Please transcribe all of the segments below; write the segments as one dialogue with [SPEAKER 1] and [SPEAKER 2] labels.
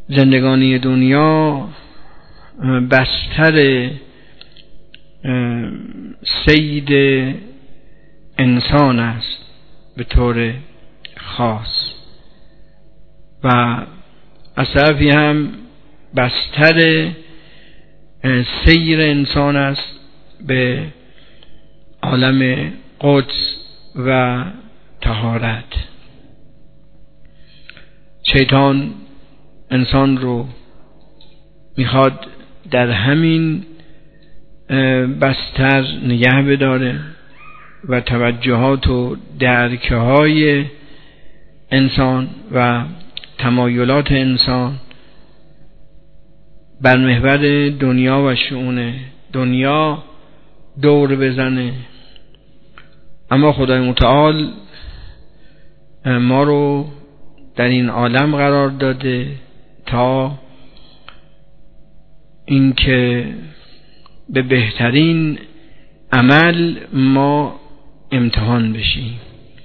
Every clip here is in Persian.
[SPEAKER 1] زندگانی دنیا بستر صید انسان است به طور خاص و از طرفی هم بستر سیر انسان است به عالم قدس و طهارت. شیطان انسان رو میخواد در همین بستر نگه بداره و توجهات و درکهای انسان و تمایلات انسان بر محور دنیا و شؤون دنیا دور بزنه. اما خدای متعال ما رو در این عالم قرار داده تا اینکه به بهترین عمل ما امتحان بشیم.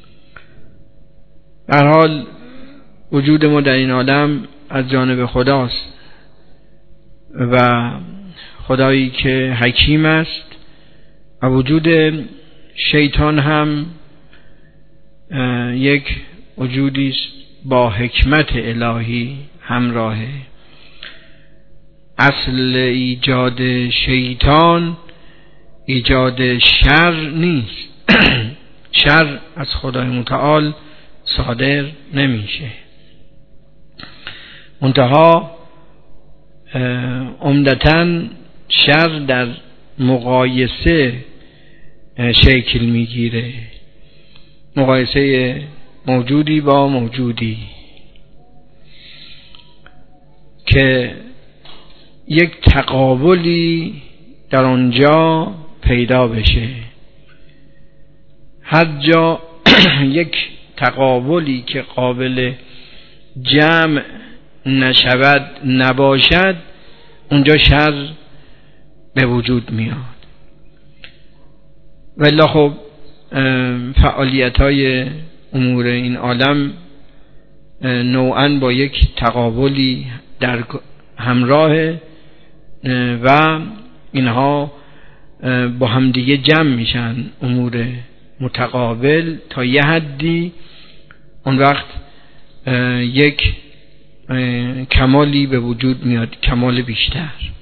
[SPEAKER 1] به هر حال وجود ما در این عالم از جانب خداست و خدایی که حکیم است و وجود شیطان هم یک وجودی است با حکمت الهی همراهه. اصل ایجاد شیطان ایجاد شر نیست. شر از خدای متعال صادر نمیشه، منتها عمدتاً شر در مقایسه شکل میگیره، مقایسه موجودی با موجودی که یک تقابلی در آنجا پیدا بشه. هر جا یک تقابلی که قابل جمع نشود نباشد اونجا شر به وجود میاد. ولی خب فعالیت‌های امور این عالم نوعاً با یک تقابلی در همراه و اینها با همدیگه جمع میشن، امور متقابل تا یه حدی اون وقت یک کمالی به وجود میاد، کمال بیشتر.